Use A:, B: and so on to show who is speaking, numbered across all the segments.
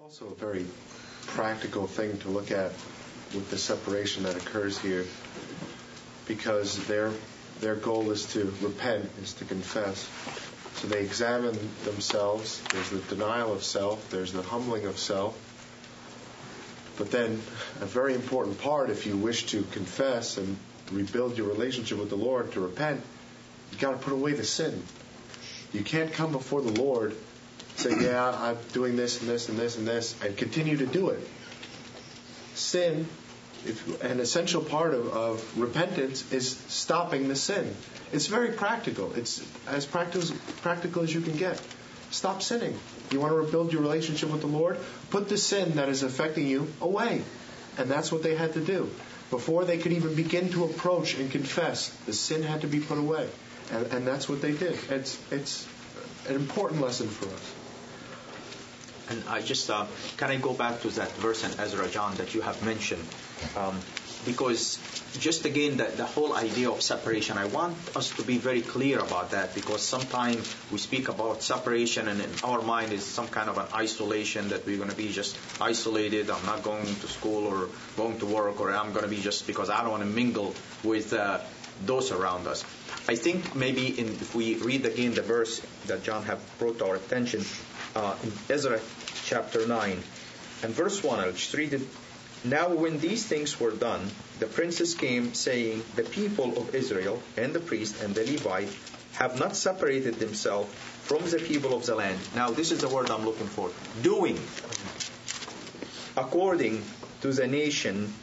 A: Also a very practical thing to look at with the separation that occurs here, because their goal is to repent, is to confess. So they examine themselves. There's the denial of self. There's the humbling of self. But then a very important part, if you wish to confess and rebuild your relationship with the Lord, to repent, you got to put away the sin. You can't come before the Lord, say, yeah, I'm doing this and this and this and this, and continue to do it. Sin, an essential part of repentance is stopping the sin. It's very practical. It's as practical as you can get. Stop sinning. You want to rebuild your relationship with the Lord? Put the sin that is affecting you away. And that's what they had to do. Before they could even begin to approach and confess, the sin had to be put away. And that's what they did. It's an important lesson for us.
B: And I just, can I go back to that verse in Ezra, John, that you have mentioned? Because just again, the whole idea of separation, I want us to be very clear about that, because sometimes we speak about separation and in our mind is some kind of an isolation, that we're going to be just isolated. I'm not going to school or going to work, or I'm going to be just because I don't want to mingle with those around us. I think maybe if we read again the verse that John have brought to our attention, in Ezra chapter 9 and verse 1, I'll just read it. Now when these things were done, the princes came, saying, the people of Israel and the priest and the Levite have not separated themselves from the people of the land. Now this is the word I'm looking for. Doing according to the nation,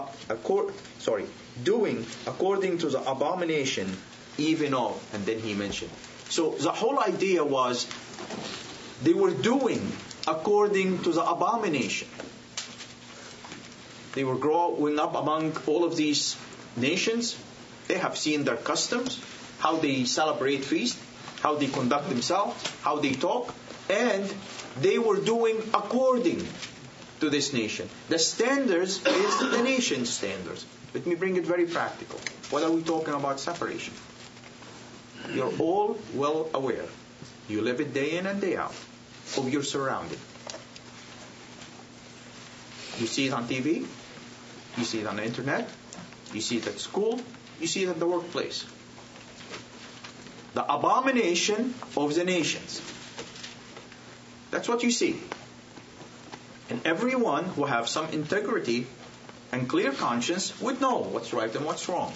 B: doing according to the abomination, even of, and then he mentioned. So the whole idea was they were doing according to the abomination. They were growing up among all of these nations. They have seen their customs, how they celebrate feast, how they conduct themselves, how they talk, and they were doing according to this nation. The standards is the nation's standards. Let me bring it very practical. What are we talking about separation? You're all well aware. You live it day in and day out of your surrounding. You see it on TV. You see it on the internet. You see it at school. You see it at the workplace. The abomination of the nations. That's what you see. And everyone who have some integrity and clear conscience would know what's right and what's wrong.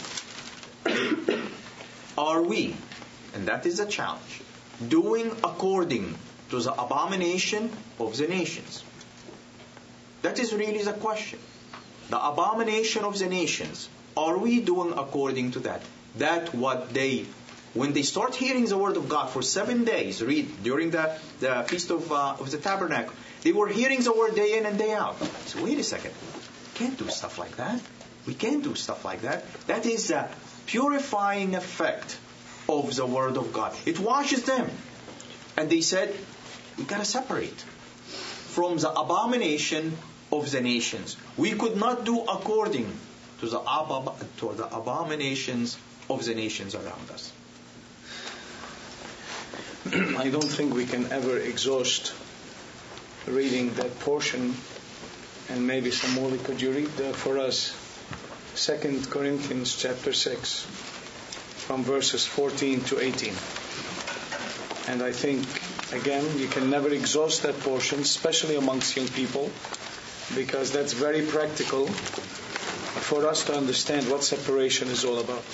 B: Are we, and that is a challenge, doing according to the abomination of the nations? That is really the question. The abomination of the nations. Are we doing according to that? That what they, when they start hearing the word of God for 7 days, read during the Feast of the Tabernacle, they were hearing the word day in and day out. So wait a second. We can't do stuff like that. We can't do stuff like that. That is the purifying effect of the word of God. It washes them. And they said, we got to separate from the abomination of the nations. We could not do according to the abominations of the nations around us.
C: I don't think we can ever exhaust reading that portion. And maybe Samuel, could you read for us 2 Corinthians chapter 6 from verses 14 to 18? And I think, again, you can never exhaust that portion, especially amongst young people, because that's very practical for us to understand what separation is all about.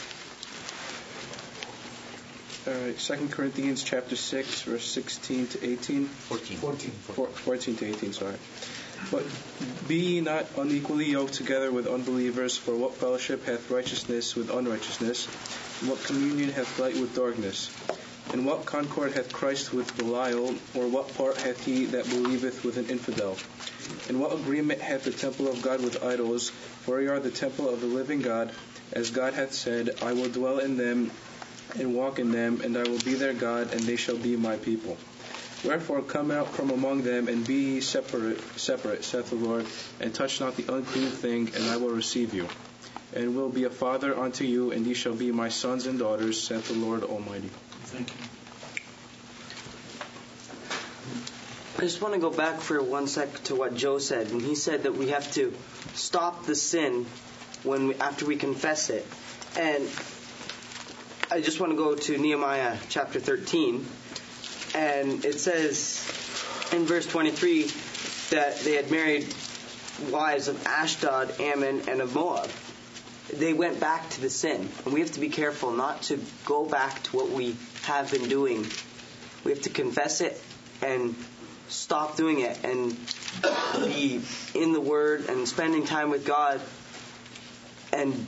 D: All right, 2 Corinthians chapter 6, verse 16 to 18. 14 to 18, sorry. But be ye not unequally yoked together with unbelievers, for what fellowship hath righteousness with unrighteousness? And what communion hath light with darkness? And what concord hath Christ with Belial? Or what part hath he that believeth with an infidel? And what agreement hath the temple of God with idols? For ye are the temple of the living God, as God hath said, I will dwell in them and walk in them, and I will be their God, and they shall be my people. Wherefore come out from among them, and be ye separate, saith the Lord, and touch not the unclean thing, and I will receive you. And will be a father unto you, and ye shall be my sons and daughters, saith the Lord Almighty.
C: Thank you.
E: I just want to go back for 1 sec to what Joe said. And he said that we have to stop the sin after we confess it. And I just want to go to Nehemiah chapter 13. And it says in verse 23 that they had married wives of Ashdod, Ammon, and of Moab. They went back to the sin. And we have to be careful not to go back to what we have been doing. We have to confess it and stop doing it and be in the Word and spending time with God and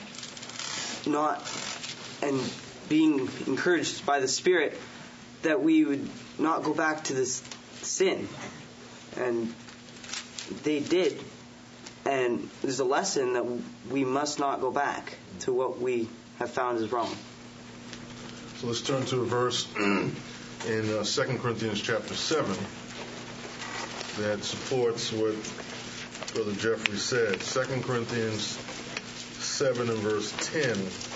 E: being encouraged by the Spirit that we would not go back to this sin. And they did. And there's a lesson that we must not go back to what we have found is wrong.
F: So let's turn to a verse in 2 Corinthians chapter 7 that supports what Brother Jeffrey said. 2 Corinthians 7 and verse 10.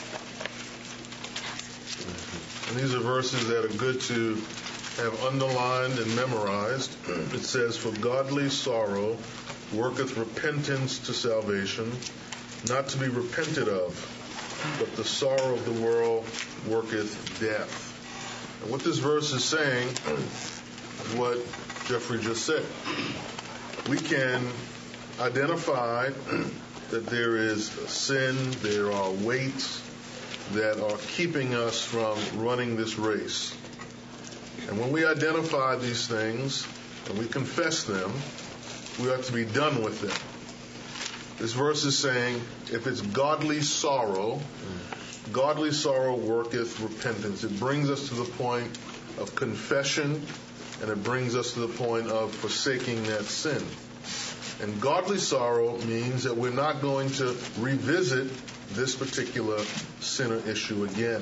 F: And these are verses that are good to have underlined and memorized. It says, "For godly sorrow worketh repentance to salvation, not to be repented of, but the sorrow of the world worketh death." And what this verse is saying is what Jeffrey just said. We can identify that there is sin, there are weights that are keeping us from running this race. And when we identify these things and we confess them, we ought to be done with them. This verse is saying, if it's godly sorrow worketh repentance. It brings us to the point of confession, and it brings us to the point of forsaking that sin. And godly sorrow means that we're not going to revisit this particular sinner issue again.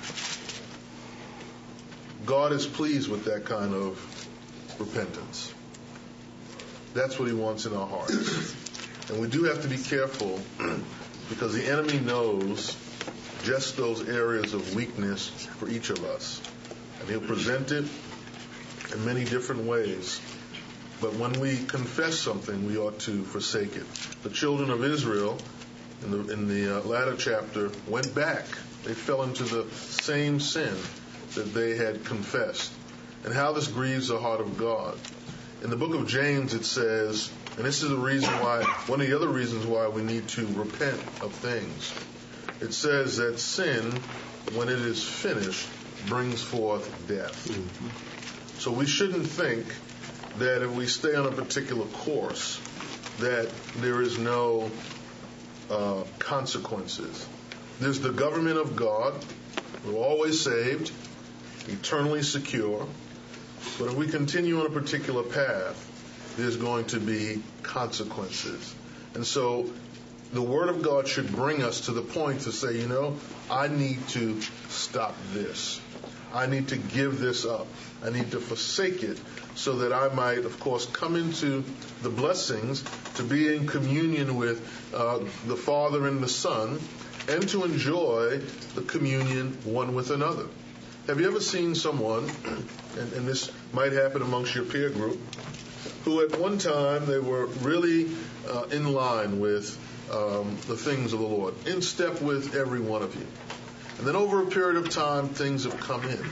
F: God is pleased with that kind of repentance. That's what he wants in our hearts. And we do have to be careful because the enemy knows just those areas of weakness for each of us. And he'll present it in many different ways. But when we confess something, we ought to forsake it. The children of Israel in the latter chapter went back. They fell into the same sin that they had confessed. And how this grieves the heart of God. In the book of James it says, and this is the reason why, one of the other reasons why we need to repent of things. It says that sin, when it is finished, brings forth death. Mm-hmm. So we shouldn't think that if we stay on a particular course, that there is no consequences. There's the government of God. We're always saved, eternally secure. But if we continue on a particular path, there's going to be consequences. And so the Word of God should bring us to the point to say, I need to stop this. I need to give this up. I need to forsake it so that I might, of course, come into the blessings to be in communion with the Father and the Son and to enjoy the communion one with another. Have you ever seen someone, and this might happen amongst your peer group, who at one time they were really in line with the things of the Lord, in step with every one of you. And then over a period of time, things have come in.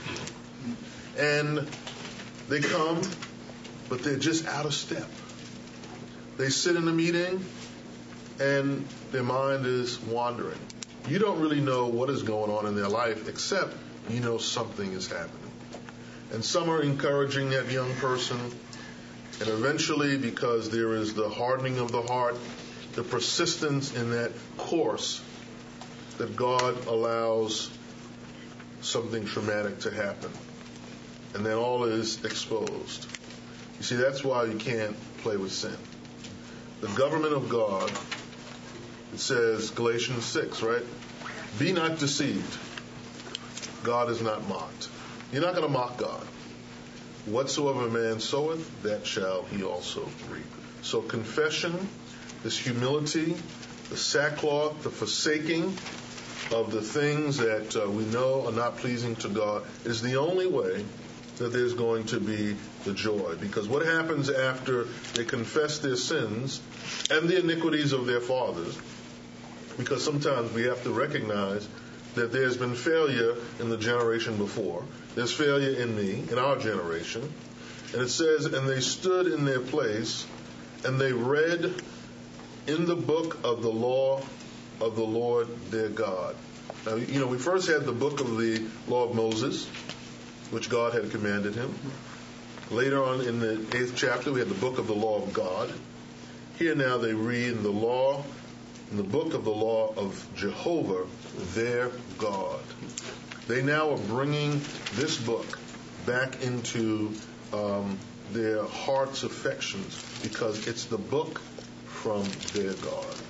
F: And they come, but they're just out of step. They sit in a meeting, and their mind is wandering. You don't really know what is going on in their life, except you know something is happening. And some are encouraging that young person, and eventually, because there is the hardening of the heart, the persistence in that course, that God allows something traumatic to happen. And then all is exposed. You see, that's why you can't play with sin. The government of God, it says, Galatians 6, right? Be not deceived. God is not mocked. You're not going to mock God. Whatsoever a man soweth, that shall he also reap. So confession, this humility, the sackcloth, the forsaking of the things that we know are not pleasing to God is the only way that there's going to be the joy. Because what happens after they confess their sins and the iniquities of their fathers, because sometimes we have to recognize that there's been failure in the generation before. There's failure in me, in our generation. And it says, and they stood in their place, and they read in the book of the law of the Lord their God. Now, we first had the book of the law of Moses, which God had commanded him. Later on in the 8th chapter, we had the book of the law of God. Here now they read in the book of the law of Jehovah, their God. They now are bringing this book back into their heart's affections because it's the book from their God.